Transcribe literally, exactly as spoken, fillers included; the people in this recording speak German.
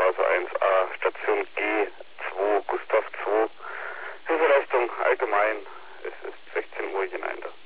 Straße eins a, Station G zwei, Gustav zwei. Hilfeleistung allgemein, es ist sechzehn Uhr hinein da.